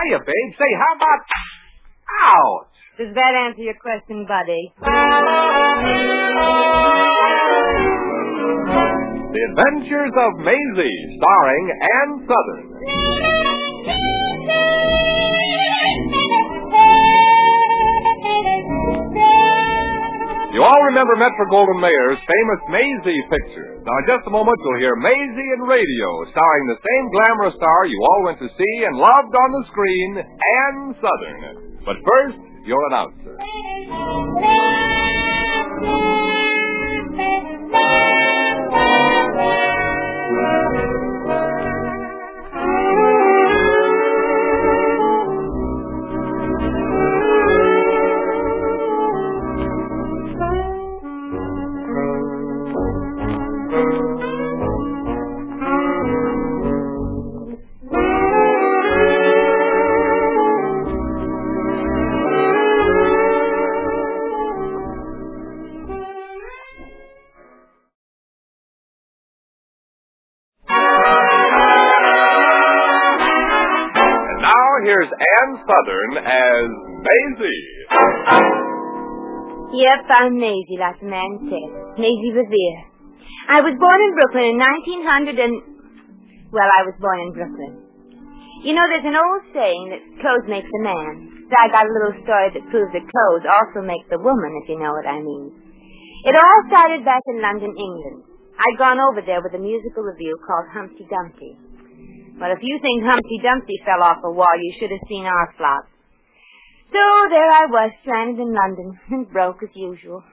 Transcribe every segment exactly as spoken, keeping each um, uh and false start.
hiya, babe. Say, how about... Ouch! Does that answer your question, buddy? The Adventures of Maisie, starring Ann Southern. You all remember Metro-Goldwyn-Mayer's famous Maisie picture. Now, in just a moment, you'll hear Maisie in radio, starring the same glamorous star you all went to see and loved on the screen, Ann Southern. But first, your announcer. Here's Ann Southern as Maisie. Yep, I'm Maisie, like the man said. Maisie Revere. I was born in Brooklyn in nineteen hundred and... Well, I was born in Brooklyn. You know, there's an old saying that clothes make the man. So I got a little story that proves that clothes also make the woman, if you know what I mean. It all started back in London, England. I'd gone over there with a musical review called Humpty Dumpty. Well, if you think Humpty Dumpty fell off a wall, you should have seen our flop. So there I was, stranded in London, and broke as usual.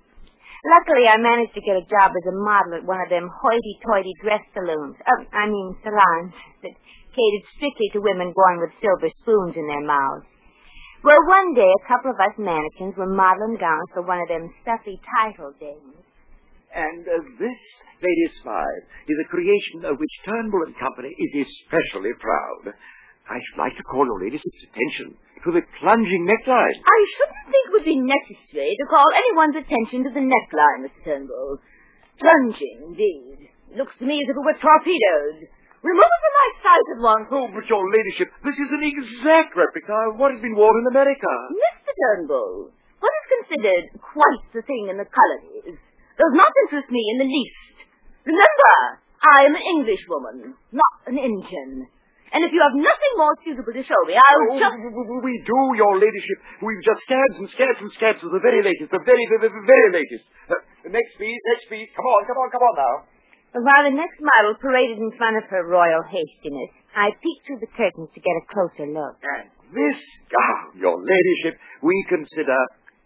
Luckily, I managed to get a job as a model at one of them hoity-toity dress saloons. Uh, I mean, salons that catered strictly to women born with silver spoons in their mouths. Well, one day, a couple of us mannequins were modeling gowns for one of them stuffy title dames. And uh, this, Lady Spy, is a creation of which Turnbull and Company is especially proud. I should like to call your ladyship's attention to the plunging neckline. I shouldn't think it would be necessary to call anyone's attention to the neckline, Mister Turnbull. Plunging, indeed. Looks to me as if it were torpedoed. Remove it from my sight at once. Oh, but your ladyship, this is an exact replica of what has been worn in America. Mister Turnbull, what is considered quite the thing in the colonies does not interest me in the least. Remember, I am an Englishwoman, not an Indian. And if you have nothing more suitable to show me, I'll oh, just... We do, your ladyship. We've just scabs and scabs and scabs of the very latest, the very, very, very latest. Uh, next piece, next piece. Come on, come on, come on now. While the next model paraded in front of her royal hastiness, I peeked through the curtains to get a closer look. And this gown, your ladyship, we consider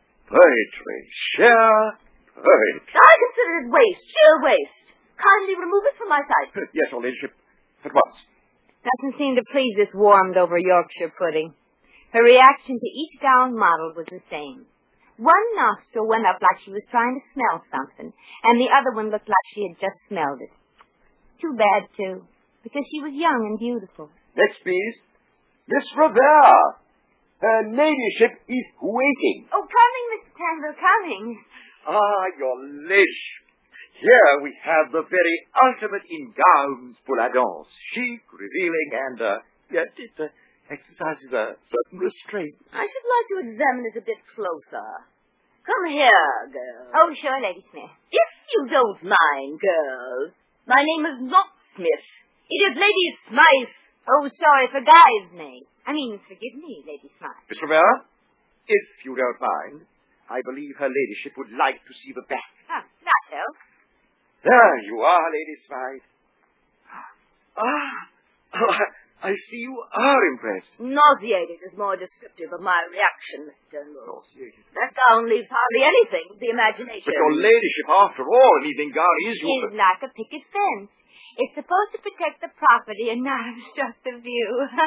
poetry. Sheer poetry. I consider it waste, sheer waste. Kindly remove it from my sight. Yes, your ladyship, at once. Doesn't seem to please this warmed-over Yorkshire pudding. Her reaction to each gown model was the same. One nostril went up like she was trying to smell something, and the other one looked like she had just smelled it. Too bad, too, because she was young and beautiful. Next, please. Miss Revere. Her ladyship is waiting. Oh, coming, Mister Turnbull, coming. Ah, your ladyship. Here we have the very ultimate in gowns pour la danse. Chic, revealing, and, uh, yet it uh, exercises a certain restraint. I should like to examine it a bit closer. Come here, girl. Oh, sure, Lady Smith. If you don't mind, girl. My name is not Smith. It is Lady Smythe. Oh, sorry, forgive me. I mean, forgive me, Lady Smythe. Miss Revere, if you don't mind, I believe her ladyship would like to see the back. Ah, not so. There you are, Lady Smythe. Ah, oh, I see you are impressed. Nauseated is more descriptive of my reaction, Mister Turnbull. Nauseated. That gown leaves hardly anything to the imagination. But your ladyship, after all, an evening gown is It's your... like a picket fence. It's supposed to protect the property and not obstruct the view.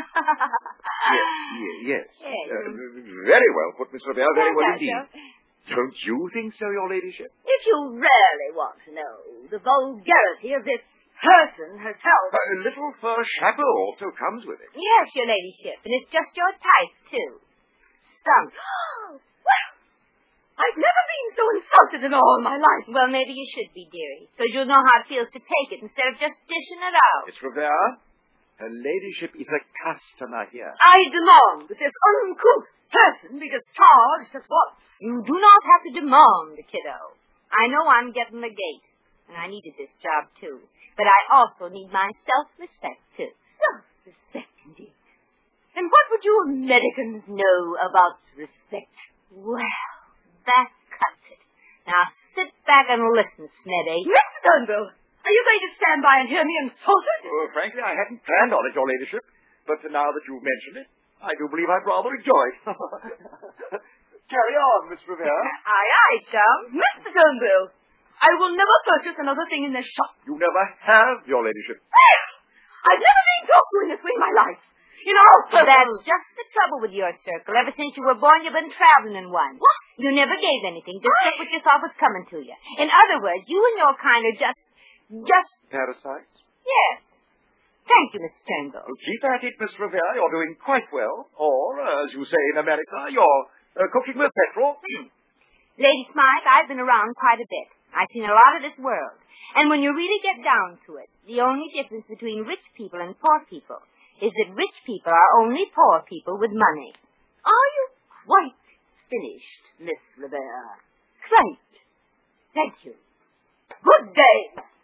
yes, yes. yes. Yes. Uh, very well put, Miss Revere, very well That's indeed. so. Don't you think so, your ladyship? If you really want to know the vulgarity of this person herself... A little fur chapeau also comes with it. Yes, your ladyship, and it's just your type, too. Stump. Well, I've never been so insulted in all my life. Well, maybe you should be, dearie, so you'll know how it feels to take it instead of just dishing it out. Miss Revere, Her ladyship is a customer here. I demand that this uncouth person be discharged at once. You do not have to demand, kiddo. I know I'm getting the gate, and I needed this job, too. But I also need my self-respect, too. Self-respect, indeed. And what would you Americans know about respect? Well, that cuts it. Now sit back and listen, Smeddy. Mister Turnbull, are you going to stand by and hear me insulted? Well, frankly, I hadn't planned on it, your ladyship. But now that you've mentioned it, I do believe I'd rather enjoy it. Carry on, Miss Rivera. Aye, aye, chum. Mister Turnbull, I will never purchase another thing in this shop. You never have, your ladyship. I've never been talked to in this way in my life. In all circles. That's just the trouble with your circle. Ever since you were born, you've been traveling in one. What? You never gave anything. Just took what you thought was coming to you. In other words, you and your kind are just, just... Parasites? Yes. Thank you, Mister Turnbull. Well, keep at it, Miss Rivera. You're doing quite well. Or, uh, as you say in America, you're uh, cooking with petrol. Hmm. Lady Smythe, I've been around quite a bit. I've seen a lot of this world. And when you really get down to it, the only difference between rich people and poor people is that rich people are only poor people with money. Are you quite finished, Miss Rivera? Quite. Thank you. Good day.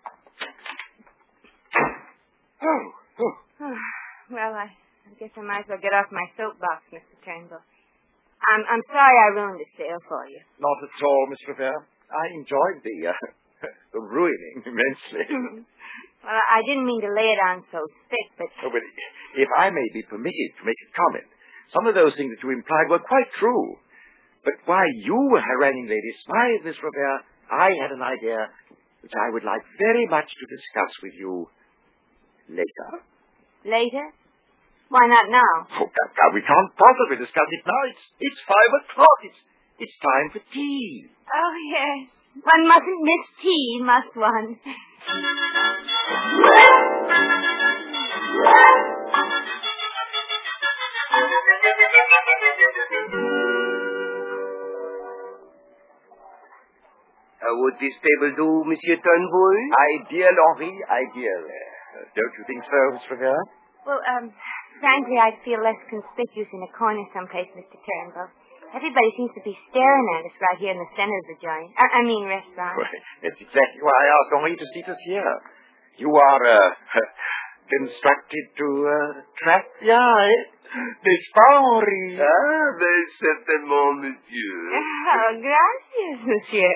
Oh, oh. Well, I, I guess I might as well get off my soapbox, Mister Turnbull. I'm, I'm sorry I ruined the sale for you. Not at all, Miss Rivera. I enjoyed the, uh, the ruining immensely. Well, I didn't mean to lay it on so thick, but... Oh, but if I may be permitted to make a comment, some of those things that you implied were quite true. But while you were haranguing Lady Smythe, Miss Rivera, I had an idea which I would like very much to discuss with you later. Later? Why not now? Oh, God, God, we can't possibly discuss it now. It's, it's five o'clock. It's, it's time for tea. Oh, yes. One mustn't miss tea, must one? How would this table do, Monsieur Turnbull? Ideal, Henri, ideal. Uh, don't you think so, Miss Rivera? Well, um, frankly, I'd feel less conspicuous in a corner someplace, Mister Turnbull. Everybody seems to be staring at us right here in the center of the joint. I, I mean, restaurant. Well, that's exactly why I asked Henri to seat us here. You are, uh, constructed to, uh, attract the eye. N'est-ce pas, Henri? Ah, ben, certainement, monsieur. Oh, gracias, monsieur.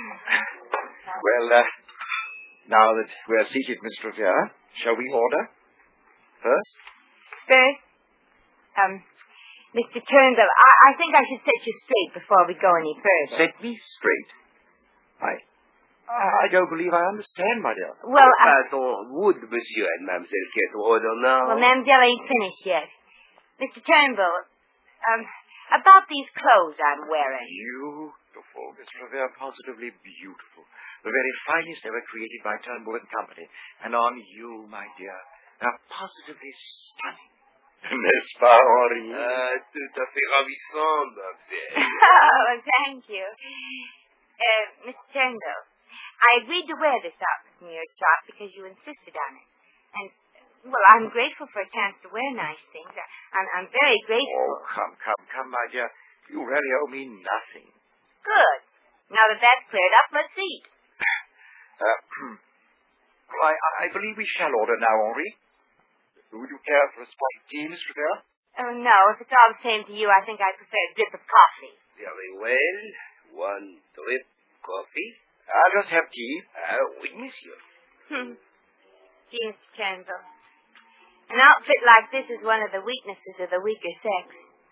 Well, uh, now that we're seated, Miss Rivera, shall we order? First? First, um, Mister Turnbull, I, I think I should set you straight before we go any further. Set me straight? I, I don't believe I understand, my dear. Well, I... Pardon, would monsieur and mademoiselle care to order now? Well, Mademoiselle ain't finished yet. Mister Turnbull, um, about these clothes I'm wearing. Beautiful, Miss Rivera, positively beautiful. The very finest ever created by Turnbull and Company. And on you, my dear, they're positively stunning. N'est-ce pas, Henri? Ah, tout à fait ravissant, ma belle. Oh, thank you. Uh, Mister Turnbull, I agreed to wear this outfit from your shop because you insisted on it. And, well, I'm grateful for a chance to wear nice things. I, I'm, I'm very grateful. Oh, come, come, come, my dear. You really owe me nothing. Good. Now that that's cleared up, let's eat. Uh, well, I, I believe we shall order now, Henri. Would you care for a spot of tea, Miss Rivera? Oh, no. If it's all the same to you, I think I prefer a drip of coffee. Very well. One drip coffee. I'll just have tea. Ah, oui, monsieur. Hmm. Gee, Mister Turnbull, an outfit like this is one of the weaknesses of the weaker sex.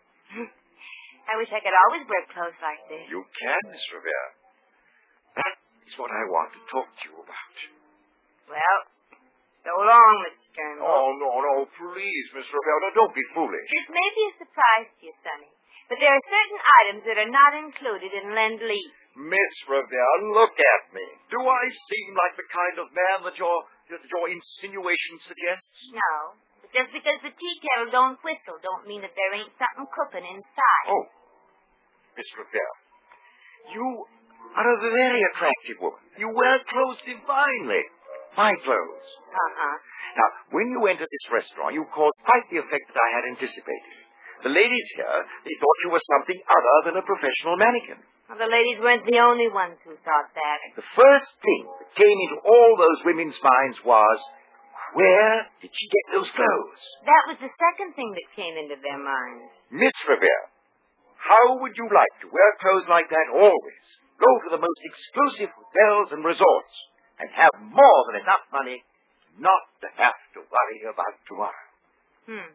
I wish I could always wear clothes like this. You can, Miss Rivera. That is what I want to talk to you about. Well, so long, Mister Turnbull. Oh, no, no, please, Miss Rivera, don't be foolish. This may be a surprise to you, Sonny, but there are certain items that are not included in Lend-Lease. Miss Rivera, look at me. Do I seem like the kind of man that your, that your insinuation suggests? No, but just because the tea kettle don't whistle don't mean that there ain't something cooking inside. Oh, Miss Rivera, you are a very attractive woman. You wear clothes divinely. My clothes. Uh-huh. Now, when you entered this restaurant, you caused quite the effect that I had anticipated. The ladies here, they thought you were something other than a professional mannequin. Well, the ladies weren't the only ones who thought that. The first thing that came into all those women's minds was, where did she get those clothes? That was the second thing that came into their minds. Miss Revere, how would you like to wear clothes like that always? Go to the most exclusive hotels and resorts and have more than enough money not to have to worry about tomorrow. Hmm.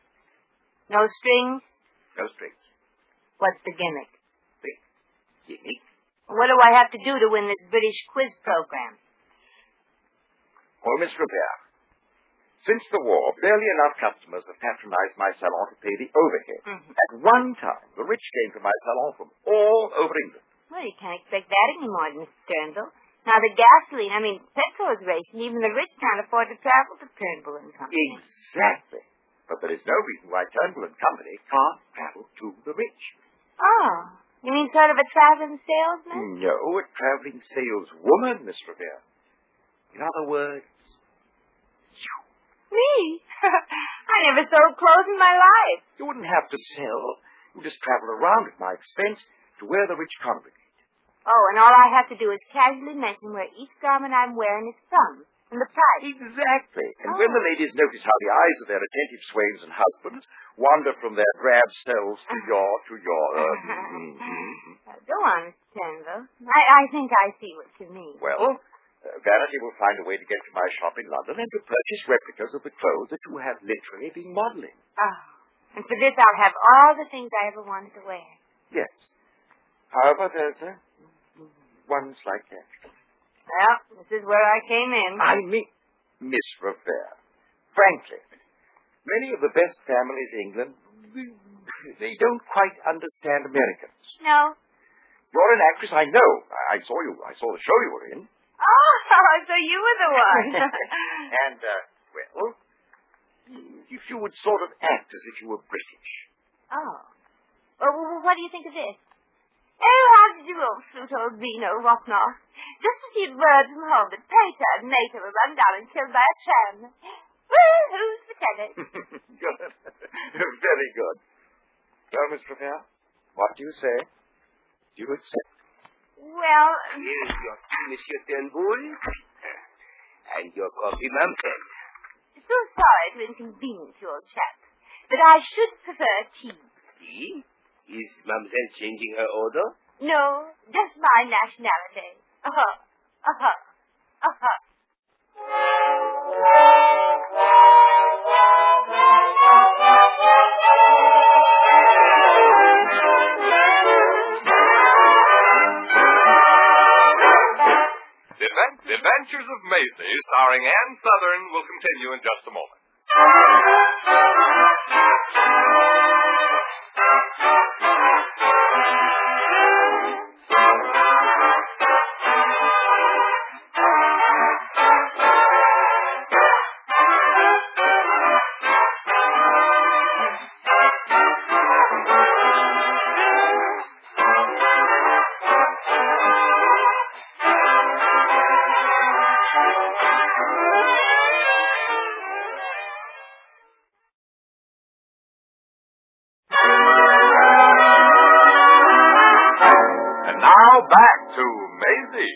No strings? No strings. What's the gimmick? The gimmick? What do I have to do to win this British quiz program? Well, Miss Revere, since the war, barely enough customers have patronized my salon to pay the overhead. Mm-hmm. At one time, the rich came to my salon from all over England. Well, you can't expect that anymore, Mister Turnbull. Now, the gasoline, I mean, petrol is rationed. Even the rich can't afford to travel to Turnbull and Company. Exactly. But there is no reason why Turnbull and Company can't travel to the rich. Oh, you mean sort of a traveling salesman? No, a traveling saleswoman, Miss Revere. In other words, you. Me? I never sold clothes in my life. You wouldn't have to sell. You just travel around at my expense to where the rich congregate. Oh, and all I have to do is casually mention where each garment I'm wearing is from, and the price. Exactly. And Oh. when the ladies notice how the eyes of their attentive swains and husbands wander from their drab selves to your, to your, uh... Uh, Go on, Mister Turnbull. I, I think I see what you mean. Well, uh, Vanity will find a way to get to my shop in London and to purchase replicas of the clothes that you have literally been modeling. Oh, and for this I'll have all the things I ever wanted to wear. Yes. However, there's a... one slight catch. Well, this is where I came in. I mean, Miss Revere, frankly, many of the best families in England, they don't quite understand Americans. No. You're an actress, I know. I saw you. I saw the show you were in. Oh, so you were the one. And, uh, well, if you would sort of act as if you were British. Oh. Well, well, what do you think of this? Oh, how did you all flute old Vino, what not? Just received word from home that Pater and Mater were run down and killed by a tram. Well, who's the tenant? Good. Very good. Well, Miss Revere, what do you say? Do you accept? Well, Here's your tea, Monsieur Turnbull. And your coffee, mademoiselle. so sorry to inconvenience you, old chap, but I should prefer tea. Tea? Is mademoiselle changing her order? No, just my nationality. Uh-huh. Uh-huh. Uh-huh. The, Advent- the Adventures of Maisie, starring Ann Southern, will continue in just a moment. And now back to Maisie.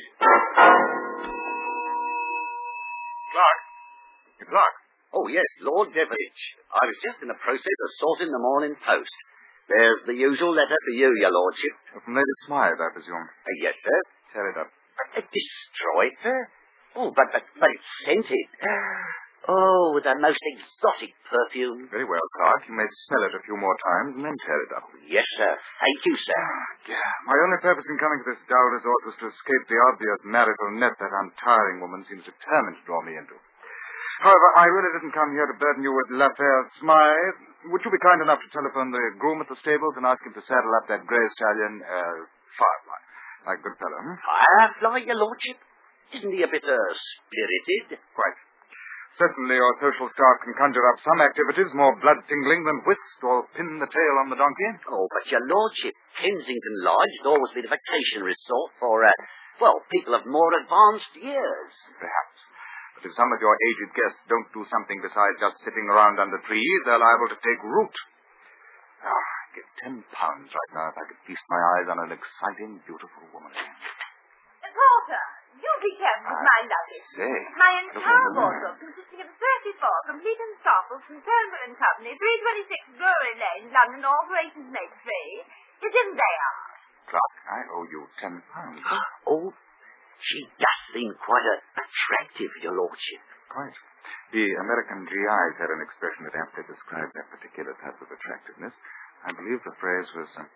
Clark. Clark. Oh, yes, Lord Deverich. I was just in the process of sorting them all in post. There's the usual letter for you, your lordship. From Lady Smythe, I presume. Uh, yes, sir. Tear it up. Uh, destroyed, sir? Oh, but, but, but it's scented. Oh, with a most exotic perfume. Very well, Clark. You may smell it a few more times and then tear it up. Yes, sir. Thank you, sir. Yeah. My only purpose in coming to this dull resort was to escape the obvious marital net that untiring woman seems determined to draw me into. However, I really didn't come here to burden you with l'affaire Smythe. Would you be kind enough to telephone the groom at the stables and ask him to saddle up that grey stallion, uh, Firefly? Like a good fellow, hmm? Firefly, your lordship? Isn't he a bit, uh, spirited? Quite. Certainly your social staff can conjure up some activities more blood-tingling than whist or pin the tail on the donkey. Oh, but your lordship, Kensington Lodge has always been a vacation resort for, uh, well, people of more advanced years. Perhaps. But if some of your aged guests don't do something besides just sitting around under trees, they're liable to take root. Ah, I'd give ten pounds right now if I could feast my eyes on an exciting, beautiful woman. Porter, do be careful with my luggage. Say. My entire wardrobe, consisting of thirty-four complete ensembles from Turnbull and Company, three twenty-six Drury Lane, London, alterations made free, is in there. Clark, I owe you ten pounds. Oh, she does seem quite a, attractive, your lordship. Quite. The American G Is had an expression that aptly described that particular type of attractiveness. I believe the phrase was... Uh,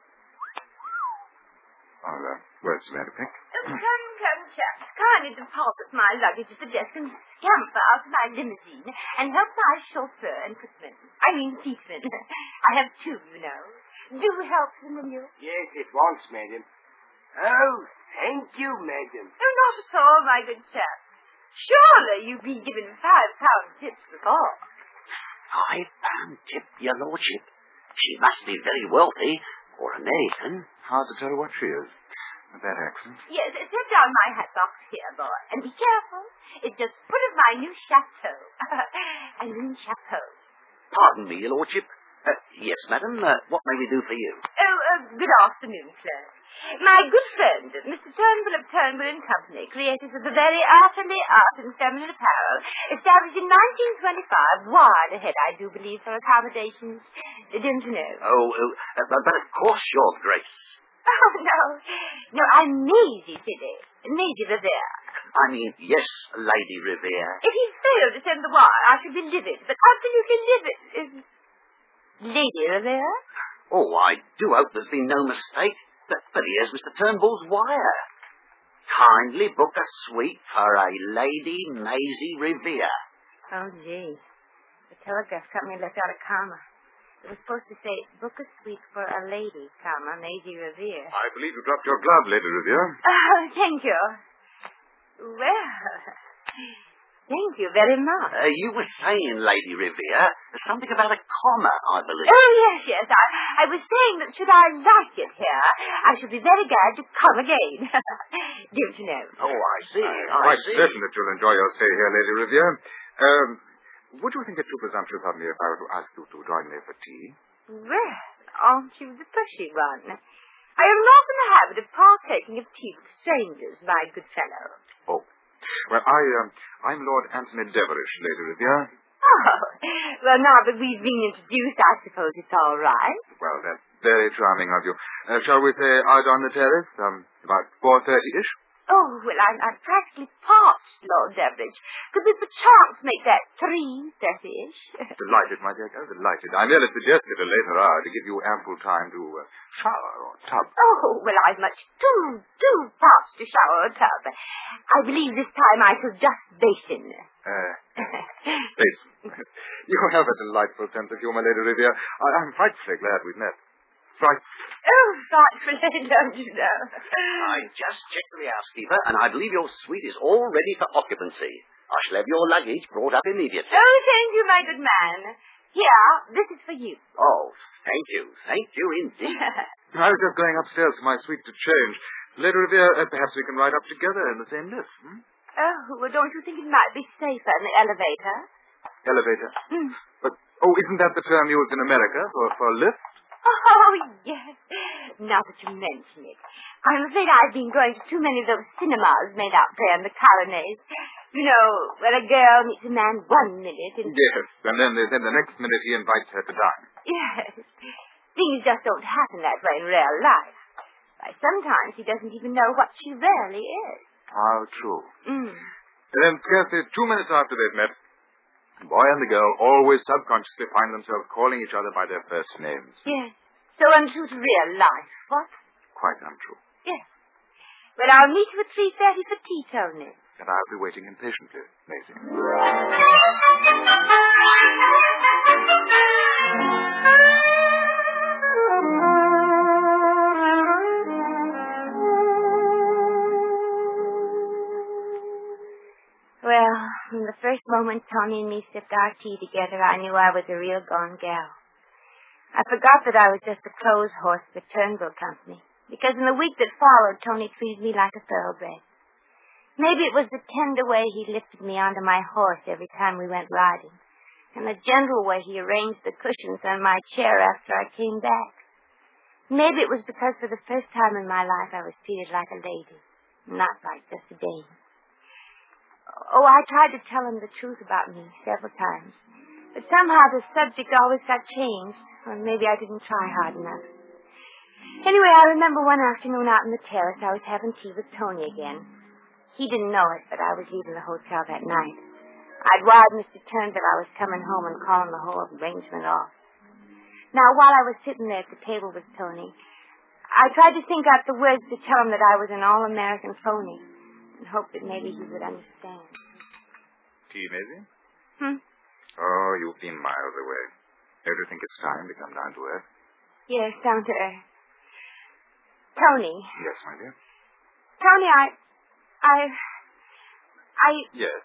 oh, the words you had to pick. Oh, come, come, chaps, kindly deposit my luggage at the desk and scamper out of my limousine and help my chauffeur and footman. I mean, seatsman. I have two, you know. Do help them, will you? Yes, at once, madam. Oh, thank you, madam. Oh, not at all, my good chap. Surely you've been given five pound tips before. Five pound tip, your lordship. She must be very wealthy, or American. Hard to tell what she is. With that accent. Yes, set down my hat box here, boy. And be careful. It's just full of my new chateau. I mean chapeau. Pardon me, your lordship. Uh, yes, madam. Uh, what may we do for you? Oh, uh, good afternoon, sir. My good friend, Mister Turnbull of Turnbull and Company, creators of the very utterly art and feminine apparel, established in nineteen twenty-five, wide ahead, I do believe, for accommodations. Didn't you know? Oh, uh, but, but of course, your grace. Oh, no. No, I'm Maisie, silly. Maisie Revere. I mean, yes, Lady Revere. If he failed to send the wire, I should be livid, but absolutely livid. Is Lady Revere? Oh, I do hope there's been no mistake. But, but here's Mister Turnbull's wire. Kindly book a suite for a Lady Maisie Revere. Oh, gee. The telegraph company left out a comma. It was supposed to say, book a suite for a lady, comma, Maisie Revere. I believe you dropped your glove, Lady Revere. Oh, thank you. Well, thank you very much. Uh, you were saying, Lady Revere, something about a comma, I believe. Oh, yes, yes. I, I was saying that should I like it here, I should be very glad to come again. Don't you know? Oh, I see. I'm I quite see. certain that you'll enjoy your stay here, Lady Revere. Um, would you think it too presumptuous of me if I were to ask you to join me for tea? Well, aren't you the pushy one? I am not in the habit of partaking of tea with strangers, my good fellow. Oh. Well, I, um, I'm Lord Anthony Deverish, Lady Revere. Oh, well, now that we've been introduced, I suppose it's all right. Well, that's very charming of you. Uh, shall we say out on the terrace, um, about four thirty-ish? Oh, well, I'm, I'm practically parched, Lord Deveridge. Could we perchance make that three thirty-ish? Delighted, my dear girl, delighted. I merely suggested a later hour to give you ample time to uh, shower or tub. Oh, well, I'm much too, too parched to shower or tub. I believe this time I shall just basin. Uh, basin. You have a delightful sense of humor, Lady Revere. I, I'm frightfully glad we've met. Frightfully. Oh, frightfully, don't you know? I just checked the housekeeper, and I believe your suite is all ready for occupancy. I shall have your luggage brought up immediately. Oh, thank you, my good man. Here, this is for you. Oh, thank you. Thank you indeed. I was just going upstairs to my suite to change. Lady Revere, uh, perhaps we can ride up together in the same lift, hmm? Oh, well, don't you think it might be safer in the elevator? Elevator? Mm. But, oh, isn't that the term used in America for, for lift? Oh, yes. Now that you mention it. I'm afraid I've been going to too many of those cinemas made out there in the colonies. You know, where a girl meets a man one minute and... Yes, and then, then the next minute he invites her to dine. Yes. Things just don't happen that way in real life. Why, sometimes she doesn't even know what she really is. How true. Mm. And then scarcely two minutes after they've met, the boy and the girl always subconsciously find themselves calling each other by their first names. Yes. So untrue to real life, what? Quite untrue. Yes. Well, I'll meet you at three thirty for tea, Tony. And I'll be waiting impatiently, Maisie. Well, from the first moment Tony and me sipped our tea together, I knew I was a real gone gal. I forgot that I was just a clothes horse for Turnbull Company, because in the week that followed, Tony treated me like a thoroughbred. Maybe it was the tender way he lifted me onto my horse every time we went riding, and the gentle way he arranged the cushions on my chair after I came back. Maybe it was because for the first time in my life I was treated like a lady, not like just a dame. Oh, I tried to tell him the truth about me several times, but somehow the subject always got changed, or maybe I didn't try hard enough. Anyway, I remember one afternoon out on the terrace I was having tea with Tony again. He didn't know it, but I was leaving the hotel that night. I'd wired Mister Turnbull I was coming home and calling the whole arrangement off. Now, while I was sitting there at the table with Tony, I tried to think out the words to tell him that I was an all-American phony and hoped that maybe he would understand. Tea, Maisie? Hmm? Oh, you've been miles away. Don't you think it's time to come down to earth? Yes, down to earth. Tony. Yes, my dear. Tony, I... I... I... Yes.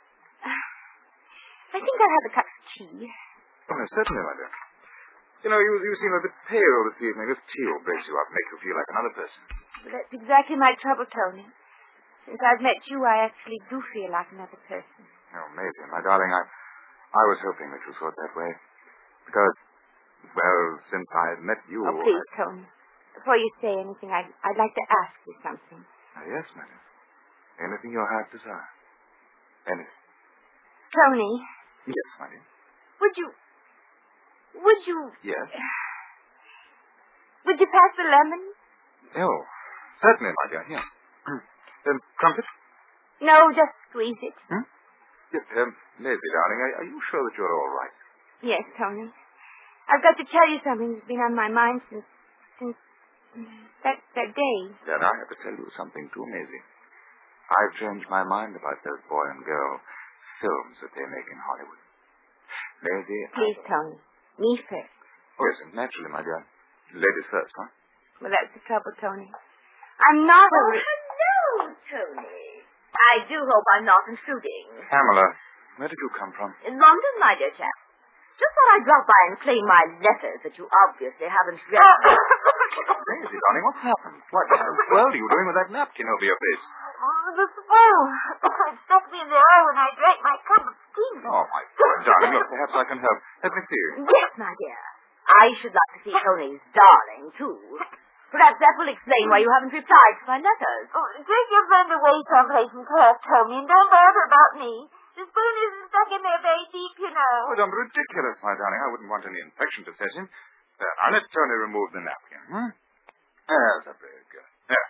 I think I'll have a cup of tea. Oh, no, certainly, my dear. You know, you, you seem a bit pale this evening. This tea will brace you up, make you feel like another person. Well, that's exactly my trouble, Tony. Since I've met you, I actually do feel like another person. Oh, Maisie, my darling, I, I was hoping that you thought that way. Because, well, since I've met you... Oh, please, I... Tony. Before you say anything, I'd, I'd like to ask you something. Oh, yes, my dear. Anything your heart desire. Anything. Tony. Yes, my dear. Would you... Would you... Yes? Would you pass the lemon? Oh, certainly, my dear. Here. Then, crumpet? No, just squeeze it. Hmm? Yes, um, Maisie, darling, are, are you sure that you're all right? Yes, Tony. I've got to tell you something that's been on my mind since... since... that, that day. Then I have to tell you something, too, Maisie. I've changed my mind about those boy and girl films that they make in Hollywood. Maisie... Please, I... Tony. Me first. Oh, yes, naturally, my dear. Ladies first, huh? Well, that's the trouble, Tony. I'm not Oh, a... Re- hello, Tony. I do hope I'm not intruding. Pamela, where did you come from? In London, my dear chap. Just thought I'd drop by and claim my letters that you obviously haven't read. Maisie, darling, what's happened? What the world are you doing with that napkin over your face? Oh, the spoil. It stuck me in the eye when I drank my cup of tea. Oh, my God, darling, look, perhaps I can help. Let me see. Yes, my dear. I should like to see Tony's darling, too. Perhaps that will explain why you haven't replied to my letters. Oh, take your friend away someplace and class, Tony, and don't bother about me. The spoon isn't stuck in there very deep, you know. Oh, don't be ridiculous, my darling. I wouldn't want any infection to set in. There, now let Tony remove the napkin, hmm? There's a very good. There.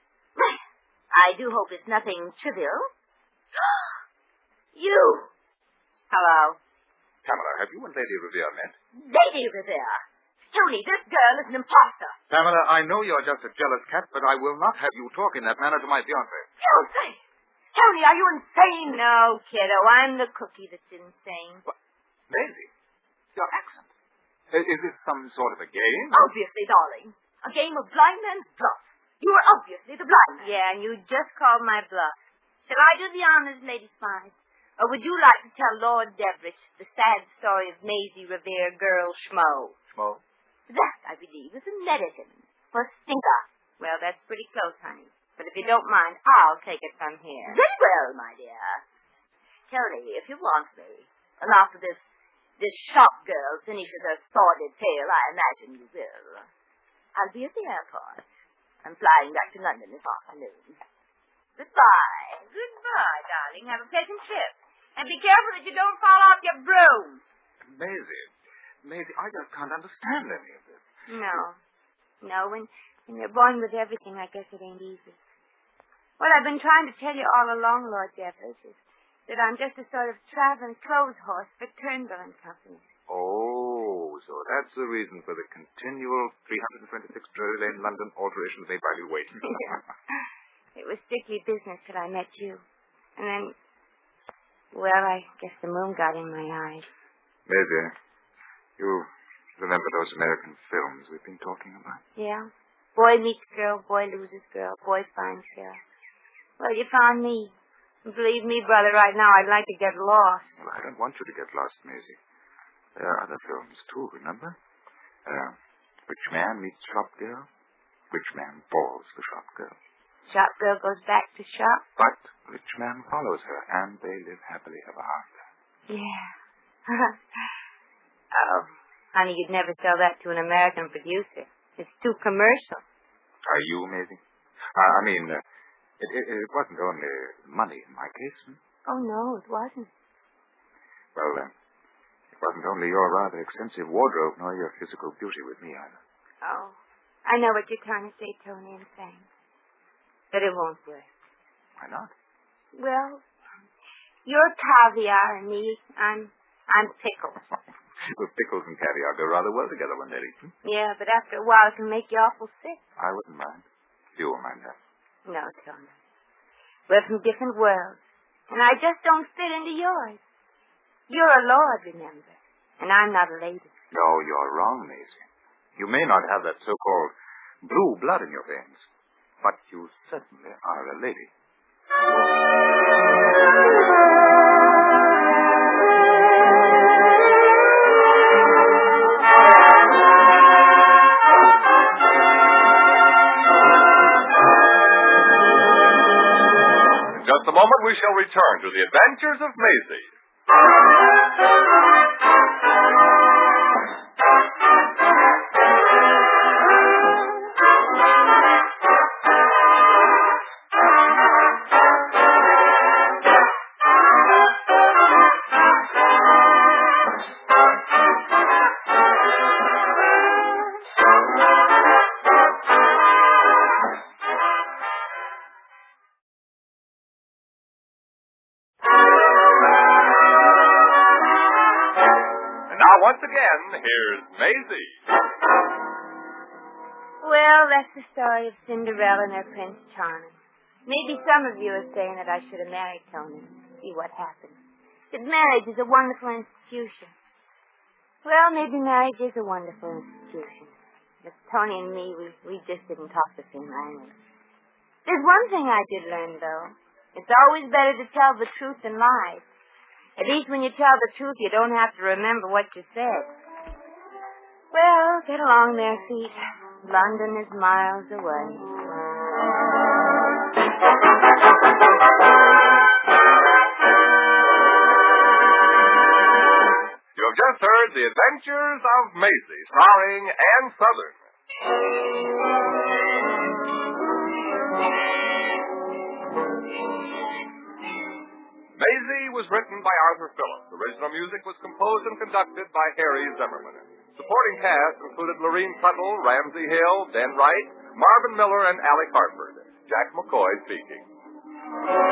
I do hope it's nothing trivial. You. Hello. Pamela, have you and Lady Revere met? Lady Revere. Tony, this girl is an imposter. Pamela, I know you're just a jealous cat, but I will not have you talk in that manner to my fiancé. Fiancé? Tony, are you insane? No, kiddo, I'm the cookie that's insane. What? Maisie, your accent. Is, is this some sort of a game? Obviously, darling. A game of blind man's bluff. You are obviously the blind man. Yeah, and you just called my bluff. Shall I do the honors, Lady Spies? Or would you like to tell Lord Deverich the sad story of Maisie Revere, girl Schmo? Schmo? That, I believe, is a medicine for stinker. Well, that's pretty close, honey. But if you don't mind, I'll take it from here. Very well, my dear. Tony, if you want me, and after this this shop girl finishes her sordid tale, I imagine you will. I'll be at the airport. I'm flying back to London this afternoon. Goodbye. Goodbye, darling. Have a pleasant trip. And be careful that you don't fall off your broom. Maisie, Maisie, I just can't understand any of this. No. No, when, when you're born with everything, I guess it ain't easy. What I've been trying to tell you all along, Lord Deverich, is that I'm just a sort of traveling clothes horse for Turnbull and Company. Oh, so that's the reason for the continual three twenty-six Drury Lane, London alterations made by you wait. Yeah. It was strictly business till I met you. And then, well, I guess the moon got in my eyes. Maisie, you remember those American films we've been talking about? Yeah. Boy meets girl, boy loses girl, boy finds girl. Well, you found me. Believe me, brother, right now I'd like to get lost. Well, I don't want you to get lost, Maisie. There are other films, too, remember? Uh, Which Man Meets Shop Girl? Which Man Falls for Shop Girl? Shop girl goes back to shop. But rich man follows her, and they live happily ever after. Yeah. Oh, honey, you'd never sell that to an American producer. It's too commercial. Are you, Maisie? Uh, I mean, uh, it, it, it wasn't only money in my case. Hmm? Oh, no, it wasn't. Well, uh, it wasn't only your rather extensive wardrobe nor your physical beauty with me either. Oh, I know what you're trying to say, Tony, and thanks. But it won't work. Why not? Well, you're caviar and me, I'm, I'm pickles. Well, pickles and caviar go rather well together when they're eaten. Yeah, but after a while it can make you awful sick. I wouldn't mind. You won't mind that. No, Tony. We're from different worlds, and I just don't fit into yours. You're a lord, remember, and I'm not a lady. No, you're wrong, Maisie. You may not have that so-called blue blood in your veins, but you certainly are a lady. In just a moment, we shall return to the adventures of Maisie. Once again, here's Maisie. Well, that's the story of Cinderella and her Prince Charming. Maybe some of you are saying that I should have married Tony. See what happens. That marriage is a wonderful institution. Well, maybe marriage is a wonderful institution. But Tony and me, we, we just didn't talk the same language. There's one thing I did learn, though. It's always better to tell the truth than lie. At least when you tell the truth, you don't have to remember what you said. Well, get along there, feet. London is miles away. You have just heard The Adventures of Maisie, starring Ann Southern. Maisie was written by Arthur Phillips. Original music was composed and conducted by Harry Zimmerman. Supporting cast included Lorene Tuttle, Ramsey Hill, Ben Wright, Marvin Miller, and Alec Hartford. Jack McCoy speaking.